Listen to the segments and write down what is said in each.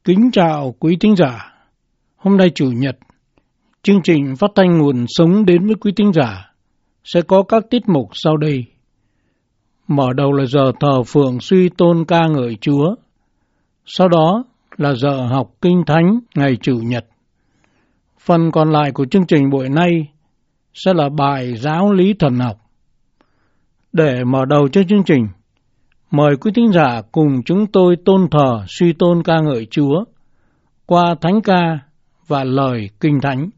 Kính chào quý thính giả. Hôm nay Chủ nhật, chương trình phát thanh nguồn sống đến với quý thính giả sẽ có các tiết mục sau đây. Mở đầu là giờ thờ phượng suy tôn ca ngợi Chúa. Sau đó là giờ học Kinh Thánh ngày Chủ nhật. Phần còn lại của chương trình buổi nay sẽ là bài giáo lý thần học. Để mở đầu cho chương trình, mời quý thính giả cùng chúng tôi tôn thờ suy tôn ca ngợi Chúa qua thánh ca và lời Kinh Thánh.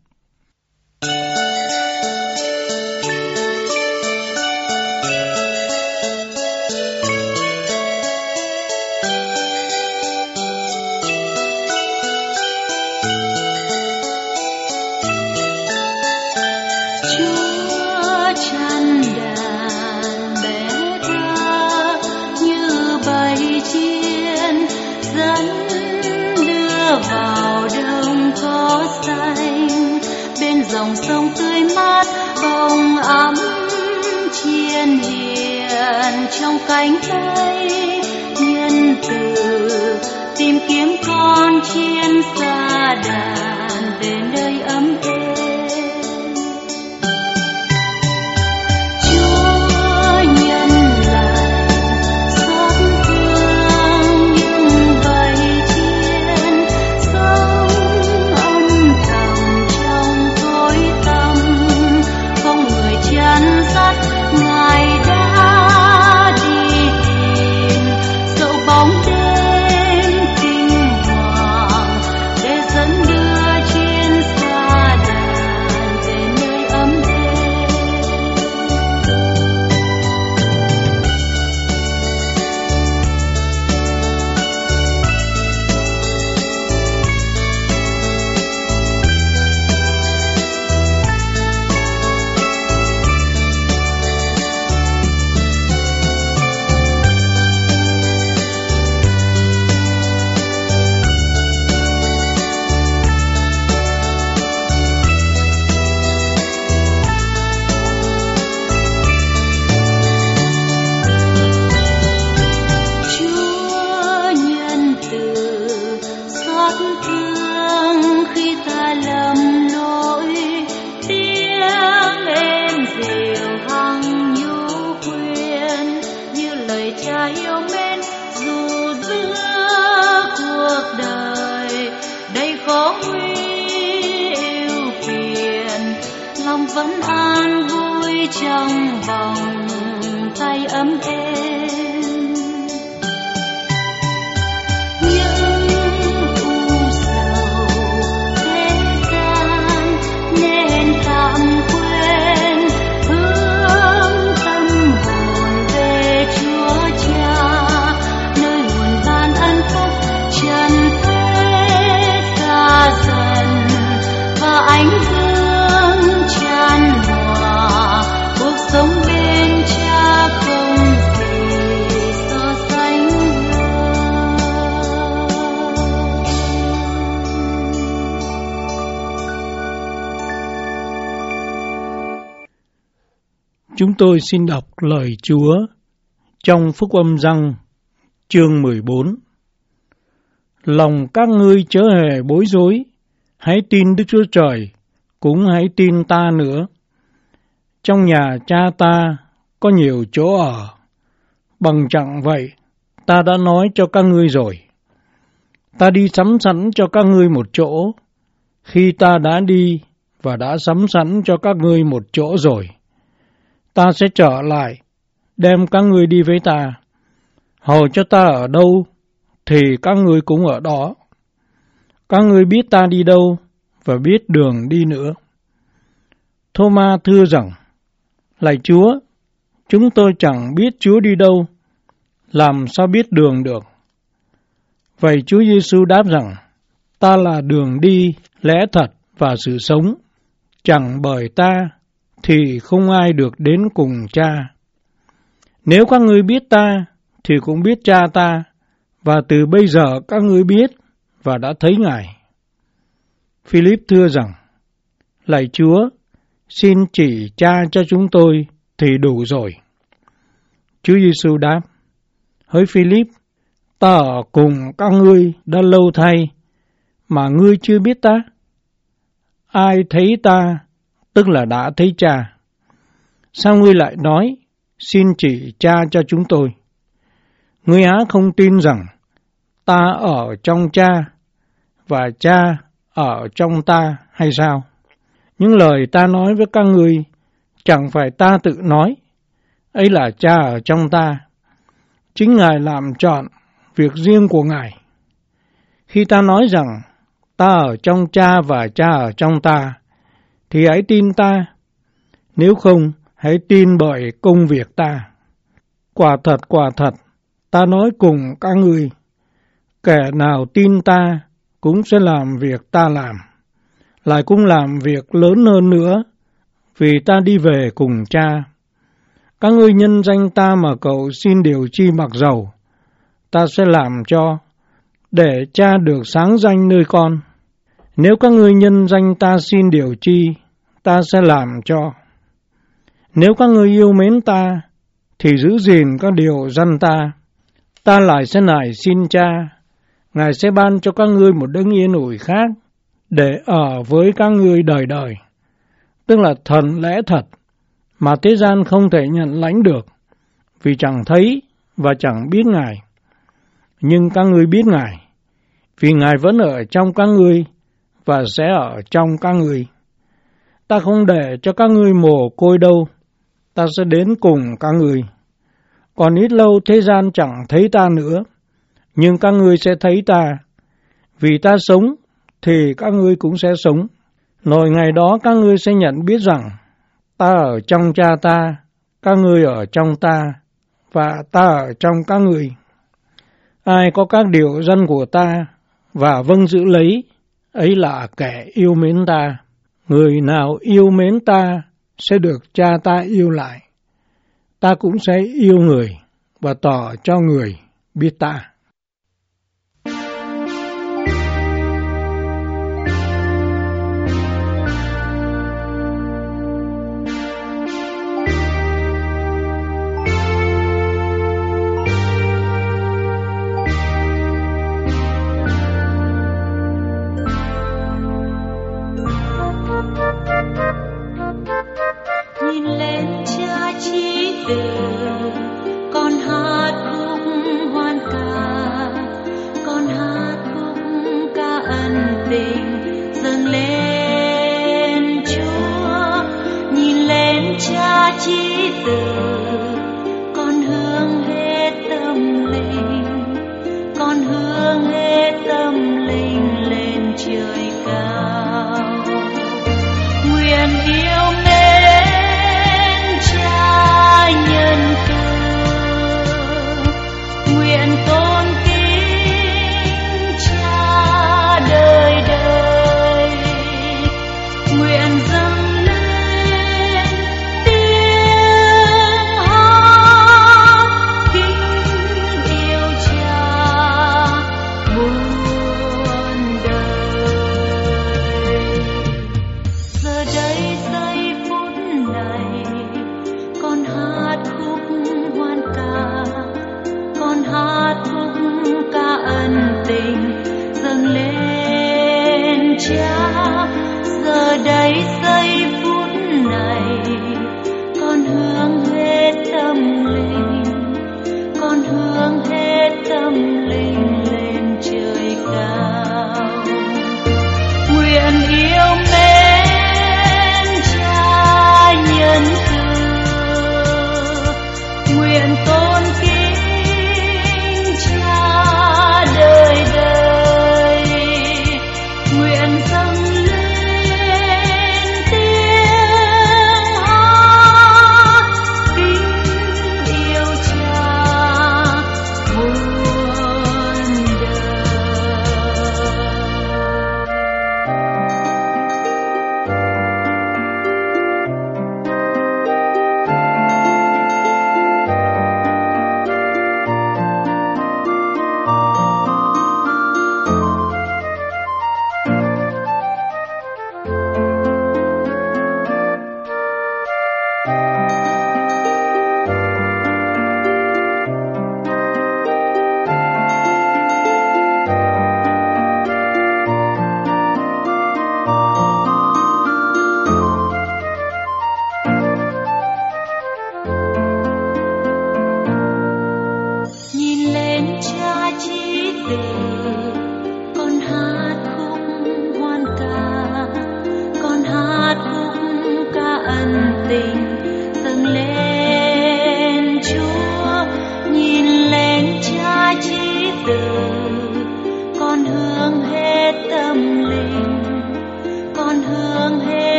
Dòng sông tươi mát bồng ấm chiên hiền trong cánh tay nhân từ, tìm kiếm con chiên xa đàn về nơi ấm êm. Chúa nhân lành xót thương những bầy chiên sống âm thầm chăn dắt, Ngài đã đi tìm dẫu bóng đêm kinh hoàng để dẫn đưa chiên xa đàn về nơi ấm êm. Vẫn an vui trong vòng tay ấm êm. Những u sầu thế gian nên tạm quên, hướng tâm hồn về Chúa Cha, nơi nguồn ban ân phúc trần thế xa dần và ánh dương chan hòa cuộc sống bên Cha không gì so sánh Chúng tôi xin đọc lời Chúa trong Phúc Âm Giăng chương 14. Lòng các ngươi chớ hề bối rối, hãy tin Đức Chúa Trời, cũng hãy tin ta nữa. Trong nhà Cha ta có nhiều chỗ ở, bằng chẳng vậy ta đã nói cho các ngươi rồi. Ta đi sắm sẵn cho các ngươi một chỗ, khi ta đã đi và đã sắm sẵn cho các ngươi một chỗ rồi, ta sẽ trở lại, đem các ngươi đi với ta. Hầu cho ta ở đâu, thì các ngươi cũng ở đó. Các ngươi biết ta đi đâu, và biết đường đi nữa. Thô-ma thưa rằng, lạy Chúa, chúng tôi chẳng biết Chúa đi đâu, làm sao biết đường được? Vậy Chúa Giêsu đáp rằng, ta là đường đi, lẽ thật và sự sống. Chẳng bởi ta thì không ai được đến cùng Cha. Nếu các ngươi biết ta thì cũng biết Cha ta, và từ bây giờ các ngươi biết và đã thấy Ngài. Philip thưa rằng, lạy Chúa, xin chỉ Cha cho chúng tôi thì đủ rồi. Chúa Giêsu đáp, hỡi Philip, ta ở cùng các ngươi đã lâu thay mà ngươi chưa biết ta? Ai thấy ta, tức là đã thấy Cha. Sao ngươi lại nói, xin chỉ Cha cho chúng tôi? Ngươi há không tin rằng ta ở trong Cha và Cha ở trong ta hay sao? Những lời ta nói với các ngươi chẳng phải ta tự nói, ấy là Cha ở trong ta. Chính Ngài làm trọn việc riêng của Ngài. Khi ta nói rằng ta ở trong Cha và Cha ở trong ta, thì hãy tin ta. Nếu không, hãy tin bởi công việc ta. Quả thật, ta nói cùng các ngươi, kẻ nào tin ta cũng sẽ làm việc ta làm, lại cũng làm việc lớn hơn nữa, vì ta đi về cùng Cha. Các ngươi nhân danh ta mà cầu xin điều chi mặc dầu, ta sẽ làm cho, để Cha được sáng danh nơi con. Nếu các ngươi nhân danh ta xin điều chi, ta sẽ làm cho. Nếu các ngươi yêu mến ta, thì giữ gìn các điều răn ta. Ta lại sẽ nài xin Cha, Ngài sẽ ban cho các ngươi một đấng yên ủi khác, để ở với các ngươi đời đời. Tức là thần lẽ thật, mà thế gian không thể nhận lãnh được, vì chẳng thấy và chẳng biết Ngài. Nhưng các ngươi biết Ngài, vì Ngài vẫn ở trong các ngươi và sẽ ở trong các ngươi. Ta không để cho các ngươi mồ côi đâu, ta sẽ đến cùng các ngươi. Còn ít lâu thế gian chẳng thấy ta nữa, nhưng các ngươi sẽ thấy ta. Vì ta sống, thì các ngươi cũng sẽ sống. Rồi ngày đó các ngươi sẽ nhận biết rằng ta ở trong Cha ta, các ngươi ở trong ta, và ta ở trong các ngươi. Ai có các điều răn của ta và vâng giữ lấy, ấy là kẻ yêu mến ta. Người nào yêu mến ta sẽ được Cha ta yêu lại. Ta cũng sẽ yêu người và tỏ cho người biết ta. Nhìn lên Cha chí từ, con hát khúc hoan ca, con hát khúc ca ân tình dâng lên Chúa. Nhìn lên Cha chí từ, con hướng hết tâm linh, con hướng hết tâm linh lên trời cao. Nguyện yêu mến Cha nhân từ, nguyện tôn kính Cha đời đời, nguyện dâng lên tiếng hát kính yêu Cha muôn đời.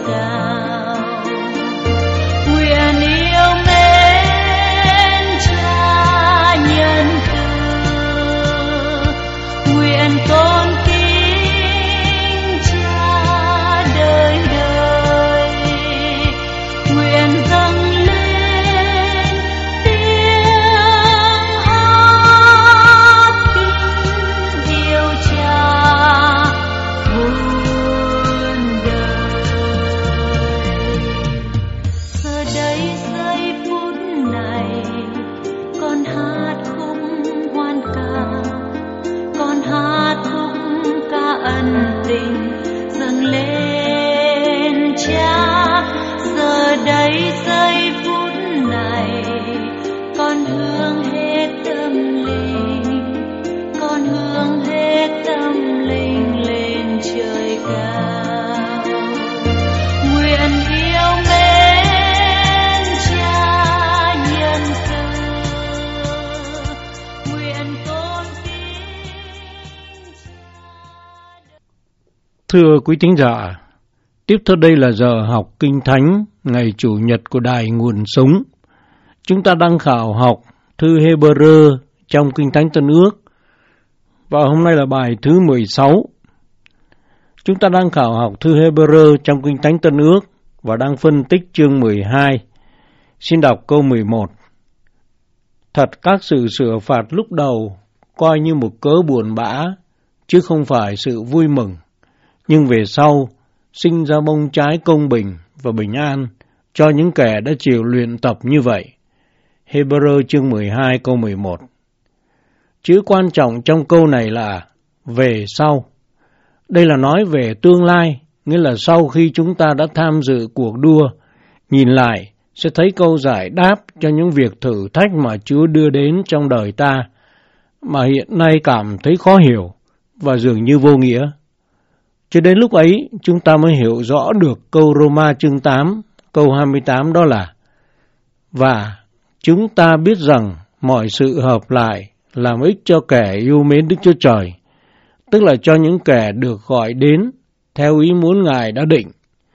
cao. Nguyện yêu mến Cha nhân từ, nguyện tôn kính Cha đời đời, nguyện dâng lên tiếng hát kính yêu Cha muôn đời. Giờ đây giây phút này con hát khúc hoan ca, con hát khúc ca ân tình dâng lên Cha. Giờ đây giây phút này con hướng hết tâm linh, con hướng hết tâm linh lên trời cao. Nguyện yêu mến Cha nhân từ, nguyện tôn kính Cha. Thưa quý thính giả, tiếp theo đây là giờ học Kinh Thánh ngày Chủ nhật của Đài Nguồn Sống. Chúng ta đang khảo học thư Hê-bơ-rơ trong Kinh Thánh Tân Ước, và hôm nay là bài thứ 16. Chúng ta đang khảo học thư Hê-bơ-rơ trong Kinh Thánh Tân Ước và đang phân tích chương 12. Xin đọc câu 11. Thật các sự sửa phạt lúc đầu coi như một cớ buồn bã, chứ không phải sự vui mừng, nhưng về sau sinh ra bông trái công bình và bình an cho những kẻ đã chịu luyện tập như vậy. Hê-bơ-rơ chương 12 câu 11. Chữ quan trọng trong câu này là về sau. Đây là nói về tương lai, nghĩa là sau khi chúng ta đã tham dự cuộc đua, nhìn lại sẽ thấy câu giải đáp cho những việc thử thách mà Chúa đưa đến trong đời ta, mà hiện nay cảm thấy khó hiểu và dường như vô nghĩa. Cho đến lúc ấy, chúng ta mới hiểu rõ được câu Roma chương 8, câu 28 đó là: và chúng ta biết rằng mọi sự hợp lại làm ích cho kẻ yêu mến Đức Chúa Trời, tức là cho những kẻ được gọi đến theo ý muốn Ngài đã định.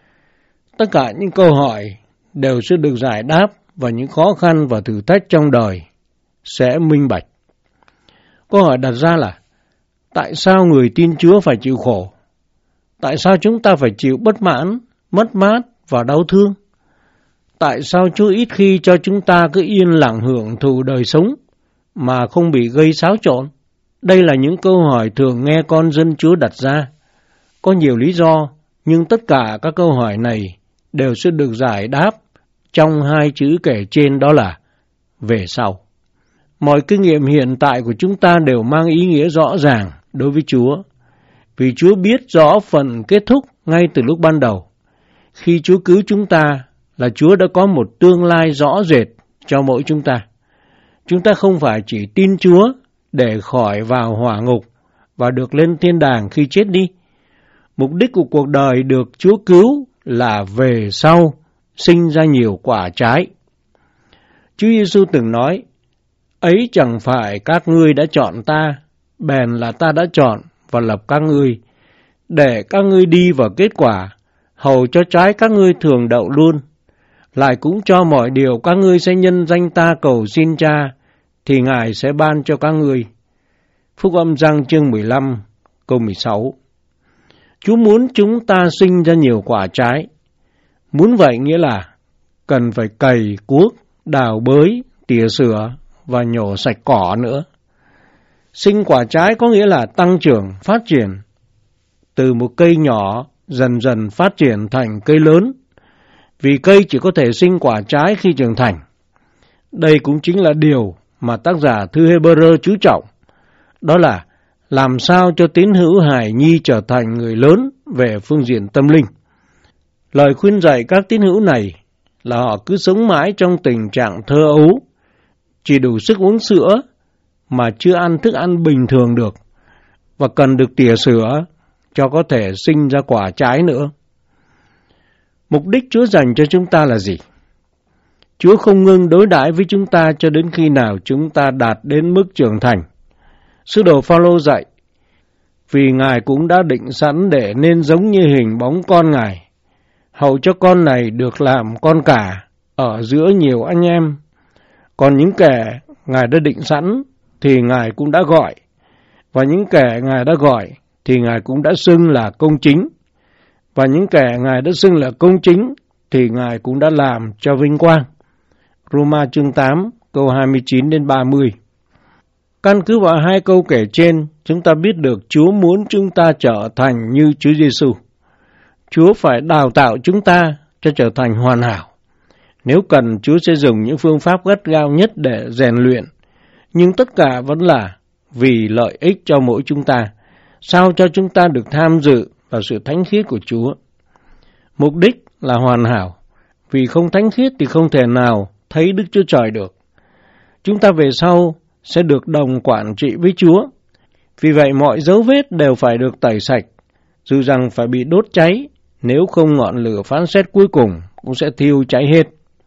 Tất cả những câu hỏi đều sẽ được giải đáp và những khó khăn và thử thách trong đời sẽ minh bạch. Câu hỏi đặt ra là: tại sao người tin Chúa phải chịu khổ? Tại sao chúng ta phải chịu bất mãn, mất mát và đau thương? Tại sao Chúa ít khi cho chúng ta cứ yên lặng hưởng thụ đời sống mà không bị gây xáo trộn? Đây là những câu hỏi thường nghe con dân Chúa đặt ra. Có nhiều lý do, nhưng tất cả các câu hỏi này đều sẽ được giải đáp trong hai chữ kể trên, đó là về sau. Mọi kinh nghiệm hiện tại của chúng ta đều mang ý nghĩa rõ ràng đối với Chúa, vì Chúa biết rõ phần kết thúc ngay từ lúc ban đầu. Khi Chúa cứu chúng ta là Chúa đã có một tương lai rõ rệt cho mỗi chúng ta. Chúng ta không phải chỉ tin Chúa để khỏi vào hỏa ngục và được lên thiên đàng khi chết đi. Mục đích của cuộc đời được Chúa cứu là về sau sinh ra nhiều quả trái. Chúa Giêsu từng nói: ấy chẳng phải các ngươi đã chọn ta, bèn là ta đã chọn và lập các ngươi, để các ngươi đi vào kết quả, hầu cho trái các ngươi thường đậu luôn. Lại cũng cho mọi điều các ngươi sẽ nhân danh ta cầu xin Cha, thì Ngài sẽ ban cho các ngươi. Phúc âm Giăng chương 15 câu 16. Chúa muốn chúng ta sinh ra nhiều quả trái. Muốn vậy nghĩa là cần phải cày cuốc, đào bới, tỉa sửa và nhổ sạch cỏ nữa. Sinh quả trái có nghĩa là tăng trưởng, phát triển. Từ một cây nhỏ dần dần phát triển thành cây lớn, vì cây chỉ có thể sinh quả trái khi trưởng thành. Đây cũng chính là điều mà tác giả thư Hê-bơ-rơ chú trọng, đó là làm sao cho tín hữu hài nhi trở thành người lớn về phương diện tâm linh. Lời khuyên dạy các tín hữu này là họ cứ sống mãi trong tình trạng thơ ấu, chỉ đủ sức uống sữa mà chưa ăn thức ăn bình thường được, và cần được tỉa sữa cho có thể sinh ra quả trái nữa. Mục đích Chúa dành cho chúng ta là gì? Chúa không ngưng đối đãi với chúng ta cho đến khi nào chúng ta đạt đến mức trưởng thành. Sứ đồ Phao-lô dạy: vì Ngài cũng đã định sẵn để nên giống như hình bóng con Ngài, hầu cho con này được làm con cả ở giữa nhiều anh em. Còn những kẻ Ngài đã định sẵn thì Ngài cũng đã gọi, và những kẻ Ngài đã gọi thì Ngài cũng đã xưng là công chính, và những kẻ Ngài đã xưng là công chính thì Ngài cũng đã làm cho vinh quang. Roma chương 8 câu 29 đến 30. Căn cứ vào hai câu kể trên, chúng ta biết được Chúa muốn chúng ta trở thành như Chúa Giêsu. Chúa phải đào tạo chúng ta cho trở thành hoàn hảo. Nếu cần, Chúa sẽ dùng những phương pháp gắt gao nhất để rèn luyện, nhưng tất cả vẫn là vì lợi ích cho mỗi chúng ta, sao cho chúng ta được tham dự vào sự thánh khiết của Chúa. Mục đích là hoàn hảo, vì không thánh khiết thì không thể nào thấy Đức Chúa Trời được. Chúng ta về sau sẽ được đồng quản trị với Chúa. Vì vậy mọi dấu vết đều phải được tẩy sạch, dù rằng phải bị đốt cháy, nếu không ngọn lửa phán xét cuối cùng cũng sẽ thiêu cháy hết.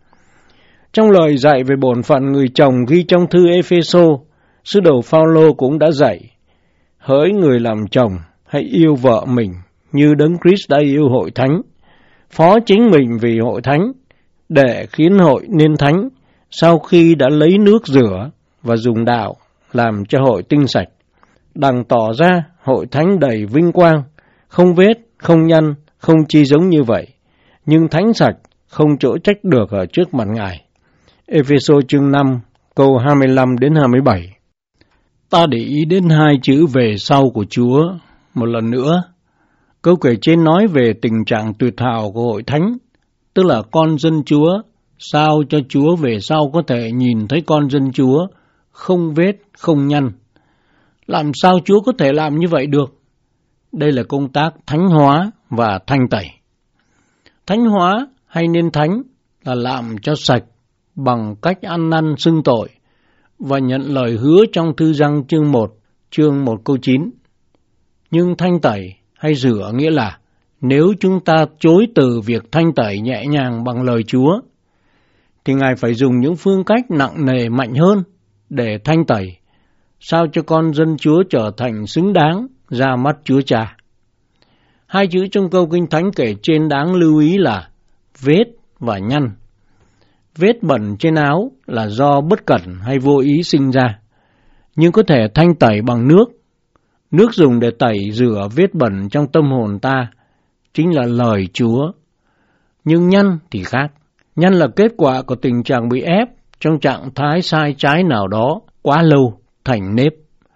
Trong lời dạy về bổn phận người chồng ghi trong thư Ê-phê-sô, sứ đồ Phao-lô cũng đã dạy: hỡi người làm chồng, hãy yêu vợ mình như Đấng Christ đã yêu hội thánh, phó chính mình vì hội thánh, để khiến hội nên thánh, sau khi đã lấy nước rửa và dùng đạo làm cho hội tinh sạch, đặng tỏ ra hội thánh đầy vinh quang, không vết, không nhăn, không chi giống như vậy, nhưng thánh sạch, không chỗ trách được ở trước mặt Ngài. Ê-phê-sô chương 5 câu 25 đến 27. Ta để ý đến hai chữ về sau của Chúa một lần nữa. Câu kể trên nói về tình trạng tuyệt hảo của hội thánh, tức là con dân Chúa, sao cho Chúa về sau có thể nhìn thấy con dân Chúa không vết, không nhăn. Làm sao Chúa có thể làm như vậy được? Đây là công tác thánh hóa và thanh tẩy. Thánh hóa hay nên thánh là làm cho sạch bằng cách ăn năn xưng tội và nhận lời hứa trong thư Giăng chương 1 câu 9. Nhưng thanh tẩy hay rửa nghĩa là nếu chúng ta chối từ việc thanh tẩy nhẹ nhàng bằng lời Chúa, thì Ngài phải dùng những phương cách nặng nề mạnh hơn để thanh tẩy, sao cho con dân Chúa trở thành xứng đáng ra mắt Chúa Cha. Hai chữ trong câu Kinh Thánh kể trên đáng lưu ý là vết và nhăn. Vết bẩn trên áo là do bất cẩn hay vô ý sinh ra, nhưng có thể thanh tẩy bằng nước. Nước dùng để tẩy rửa vết bẩn trong tâm hồn ta chính là lời Chúa. Nhưng nhăn thì khác. Nhăn là kết quả của tình trạng bị ép trong trạng thái sai trái nào đó quá lâu thành nếp.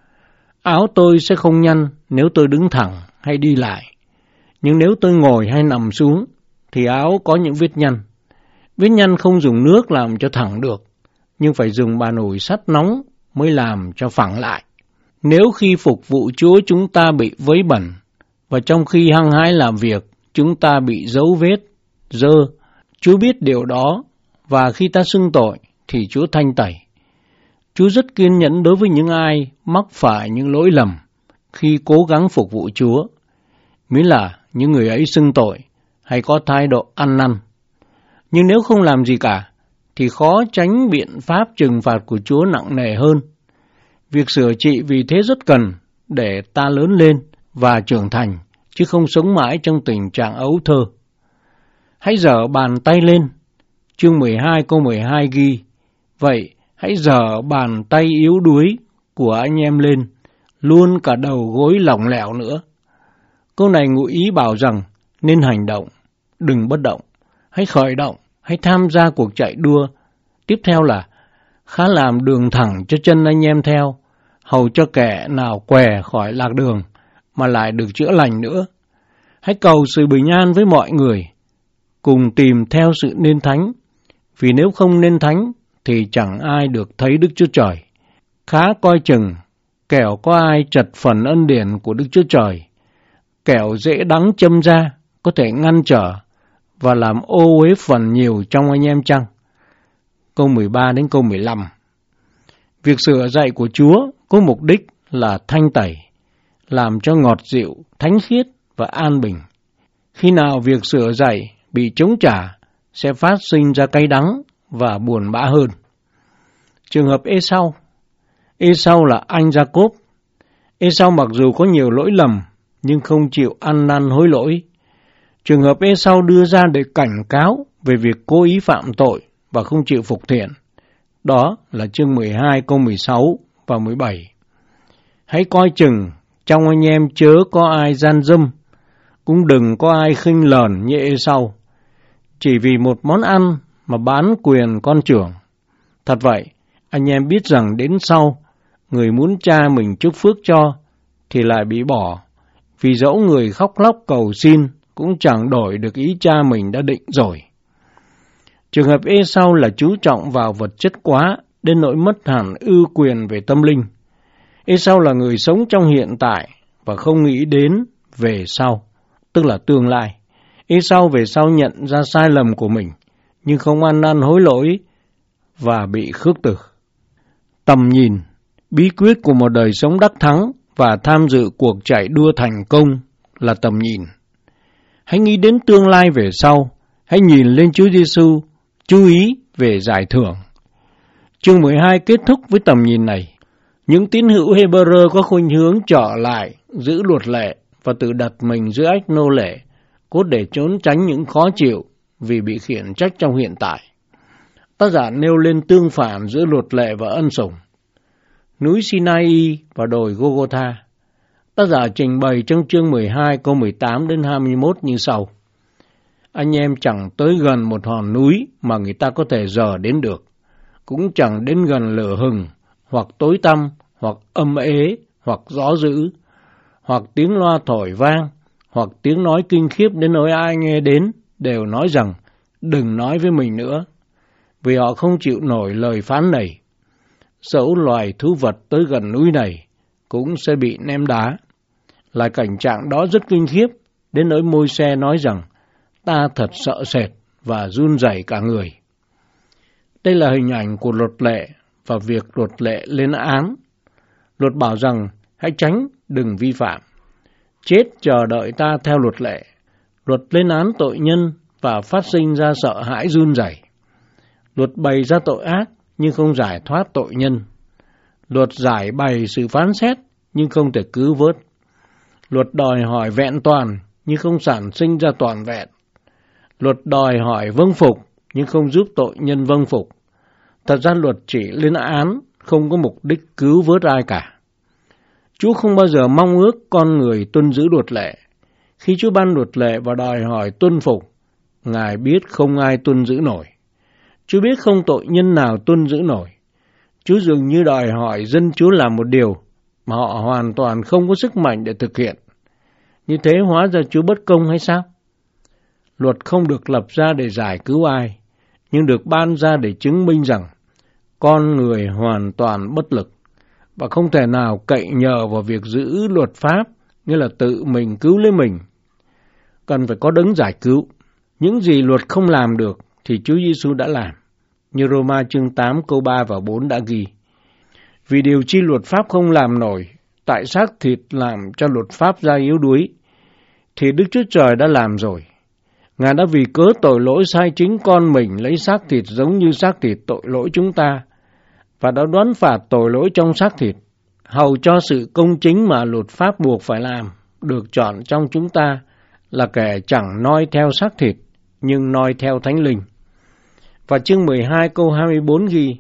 Áo tôi sẽ không nhăn nếu tôi đứng thẳng hay đi lại, nhưng nếu tôi ngồi hay nằm xuống thì áo có những vết nhăn. Vết nhăn không dùng nước làm cho thẳng được, nhưng phải dùng bàn ủi sắt nóng mới làm cho phẳng lại. Nếu khi phục vụ Chúa chúng ta bị vấy bẩn, và trong khi hăng hái làm việc chúng ta bị dấu vết, dơ, Chúa biết điều đó, và khi ta xưng tội thì Chúa thanh tẩy. Chúa rất kiên nhẫn đối với những ai mắc phải những lỗi lầm khi cố gắng phục vụ Chúa, miễn là những người ấy xưng tội hay có thái độ ăn năn. Nhưng nếu không làm gì cả, thì khó tránh biện pháp trừng phạt của Chúa nặng nề hơn. Việc sửa trị vì thế rất cần để ta lớn lên và trưởng thành, chứ không sống mãi trong tình trạng ấu thơ. Hãy giở bàn tay lên. Chương 12 câu 12 ghi: vậy hãy giở bàn tay yếu đuối của anh em lên, luôn cả đầu gối lỏng lẻo nữa. Câu này ngụ ý bảo rằng nên hành động, đừng bất động. Hãy khởi động, hãy tham gia cuộc chạy đua. Tiếp theo là khá làm đường thẳng cho chân anh em theo, hầu cho kẻ nào què khỏi lạc đường mà lại được chữa lành nữa. Hãy cầu sự bình an với mọi người, cùng tìm theo sự nên thánh, vì nếu không nên thánh thì chẳng ai được thấy Đức Chúa Trời. Khá coi chừng, kẻo có ai trật phần ân điển của Đức Chúa Trời, kẻo dễ đắng châm ra, có thể ngăn trở và làm ô uế phần nhiều trong anh em chăng? Câu 13 đến câu 15. Việc sửa dạy của Chúa có mục đích là thanh tẩy, làm cho ngọt dịu, thánh khiết và an bình. Khi nào việc sửa dạy bị chống trả, sẽ phát sinh ra cay đắng và buồn bã hơn. Trường hợp Ê-sau. Ê-sau là anh Gia-cốp. Ê-sau mặc dù có nhiều lỗi lầm, nhưng không chịu ăn năn hối lỗi. Trường hợp Ê-sau đưa ra để cảnh cáo về việc cố ý phạm tội và không chịu phục thiện. Đó là chương 12 câu 16 và 17. Hãy coi chừng, trong anh em chớ có ai gian dâm, cũng đừng có ai khinh lờn như Ê-sau, chỉ vì một món ăn mà bán quyền con trưởng. Thật vậy, anh em biết rằng đến sau, người muốn cha mình chúc phước cho, thì lại bị bỏ, vì dẫu người khóc lóc cầu xin, cũng chẳng đổi được ý cha mình đã định rồi. Trường hợp Ê-sau là chú trọng vào vật chất quá, đến nỗi mất hẳn ưu quyền về tâm linh. Ê-sau là người sống trong hiện tại và không nghĩ đến về sau, tức là tương lai. Ê-sau về sau nhận ra sai lầm của mình, nhưng không ăn năn hối lỗi và bị khước từ. Tầm nhìn, bí quyết của một đời sống đắc thắng và tham dự cuộc chạy đua thành công là tầm nhìn. Hãy nghĩ đến tương lai về sau, hãy nhìn lên Chúa Giêsu, chú ý về giải thưởng. Chương 12 kết thúc với tầm nhìn này. Những tín hữu Hebrew có khuynh hướng trở lại, giữ luật lệ và tự đặt mình dưới ách nô lệ, cốt để trốn tránh những khó chịu vì bị khiển trách trong hiện tại. Tác giả nêu lên tương phản giữa luật lệ và ân sủng. Núi Sinai và đồi Golgotha. Tác giả trình bày trong chương 12 câu 18 đến 21 như sau. Anh em chẳng tới gần một hòn núi mà người ta có thể dò đến được, cũng chẳng đến gần lửa hừng, hoặc tối tăm, hoặc âm ế, hoặc gió dữ, hoặc tiếng loa thổi vang, hoặc tiếng nói kinh khiếp đến nỗi ai nghe đến đều nói rằng đừng nói với mình nữa, vì họ không chịu nổi lời phán này. Dẫu loài thú vật tới gần núi này cũng sẽ bị ném đá. Là cảnh trạng đó rất kinh khiếp, đến nỗi Môi-se nói rằng ta thật sợ sệt và run rẩy cả người. Đây là hình ảnh của luật lệ và việc luật lệ lên án. Luật bảo rằng hãy tránh, đừng vi phạm. Chết chờ đợi ta theo luật lệ. Luật lên án tội nhân và phát sinh ra sợ hãi run rẩy. Luật bày ra tội ác nhưng không giải thoát tội nhân. Luật giải bày sự phán xét nhưng không thể cứu vớt. Luật đòi hỏi vẹn toàn nhưng không sản sinh ra toàn vẹn. Luật đòi hỏi vâng phục nhưng không giúp tội nhân vâng phục. Thật ra luật chỉ lên án, không có mục đích cứu vớt ai cả. Chúa không bao giờ mong ước con người tuân giữ luật lệ. Khi Chúa ban luật lệ và đòi hỏi tuân phục, Ngài biết không ai tuân giữ nổi. Chúa biết không tội nhân nào tuân giữ nổi. Chúa dường như đòi hỏi dân Chúa làm một điều mà họ hoàn toàn không có sức mạnh để thực hiện. Như thế hóa ra Chúa bất công hay sao? Luật không được lập ra để giải cứu ai, nhưng được ban ra để chứng minh rằng con người hoàn toàn bất lực và không thể nào cậy nhờ vào việc giữ luật pháp, nghĩa là tự mình cứu lấy mình. Cần phải có đấng giải cứu. Những gì luật không làm được thì Chúa Giêsu đã làm, như Roma chương 8 câu 3 và 4 đã ghi. Vì điều chi luật pháp không làm nổi, tại xác thịt làm cho luật pháp ra yếu đuối, thì Đức Chúa Trời đã làm rồi. Ngài đã vì cớ tội lỗi sai chính con mình lấy xác thịt giống như xác thịt tội lỗi chúng ta, và đã đoán phạt tội lỗi trong xác thịt, hầu cho sự công chính mà luật pháp buộc phải làm, được chọn trong chúng ta là kẻ chẳng noi theo xác thịt, nhưng noi theo Thánh Linh. Và chương 12 câu 24 ghi,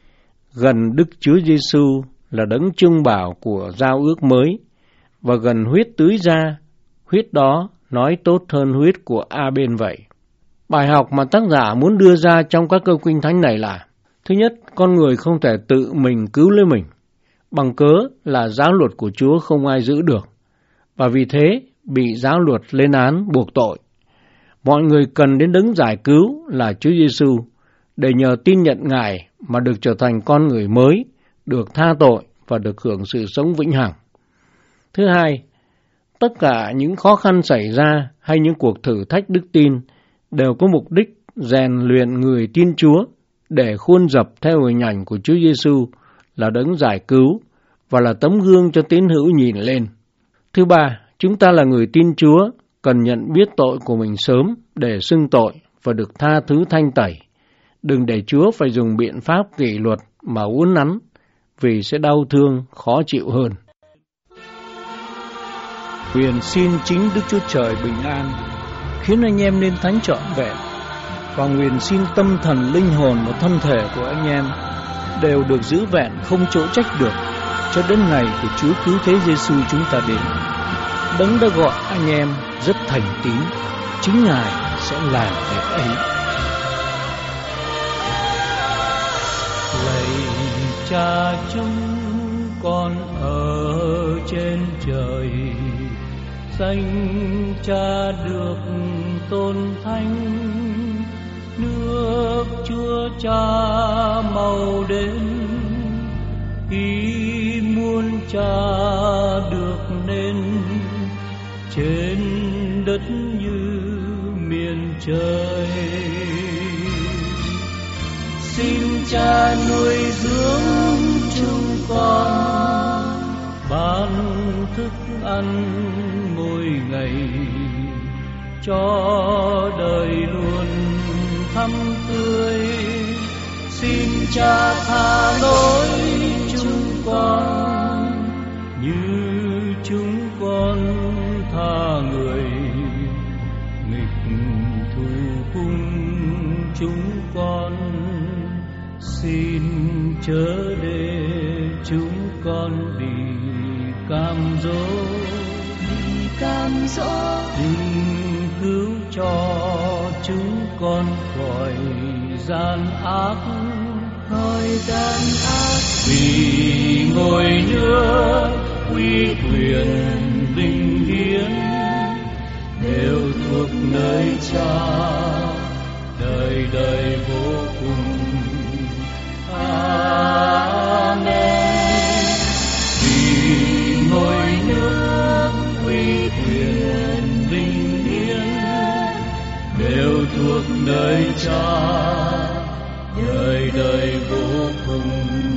gần Đức Chúa Giêsu là đấng trung bảo của giao ước mới, và gần huyết tưới ra, huyết đó nói tốt hơn huyết của A-bên vậy. Bài học mà tác giả muốn đưa ra trong các câu kinh thánh này là: thứ nhất, con người không thể tự mình cứu lấy mình, bằng cớ là giáo luật của Chúa không ai giữ được, và vì thế bị giáo luật lên án buộc tội. Mọi người cần đến đấng giải cứu là Chúa Giêsu để nhờ tin nhận Ngài mà được trở thành con người mới, được tha tội và được hưởng sự sống vĩnh hằng. Thứ hai, tất cả những khó khăn xảy ra hay những cuộc thử thách đức tin đều có mục đích rèn luyện người tin Chúa để khuôn dập theo hình ảnh của Chúa Giêsu là đấng giải cứu và là tấm gương cho tín hữu nhìn lên. Thứ ba, chúng ta là người tin Chúa cần nhận biết tội của mình sớm để xưng tội và được tha thứ thanh tẩy. Đừng để Chúa phải dùng biện pháp kỷ luật mà uốn nắn, vì sẽ đau thương, khó chịu hơn. Nguyện xin chính Đức Chúa Trời bình an khiến anh em nên thánh trọn vẹn, và nguyện xin tâm thần, linh hồn và thân thể của anh em đều được giữ vẹn không chỗ trách được, cho đến ngày của Chúa Cứu Thế Giêsu chúng ta đến. Đấng đã gọi anh em rất thành tín, chính Ngài sẽ làm việc ấy. Lạy Cha chúng con ở trên trời, danh Cha được tôn thánh, nước Chúa Cha mau đến, ý muốn Cha được nên trên đất như miền trời. Xin Cha nuôi dưỡng chúng con, ban thức ăn mỗi ngày, cho đời luôn thắm tươi. Xin Cha tha lỗi chúng con như chúng con tha người nghịch thù hung chúng con. Xin chớ để chúng con bị cám dỗ, xin cứu cho chúng con khỏi gian ác. Vì ngôi nước, uy quyền, vinh hiển đều thuộc nơi Cha, đời đời vô cùng. Amen. Vì ngôi nước, uy quyền, vinh hiển đều thuộc nơi Cha, đời đời vô cùng.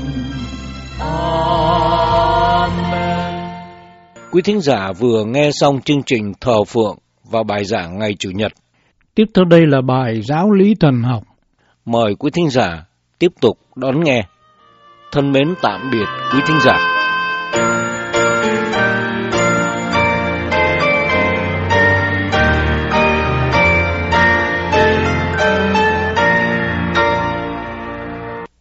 Amen. Quý thính giả vừa nghe xong chương trình thờ phượng và bài giảng ngày Chủ nhật. Tiếp theo đây là bài giáo lý thần học. Mời quý thính giả tiếp tục đón nghe. Thân mến tạm biệt quý thính giả.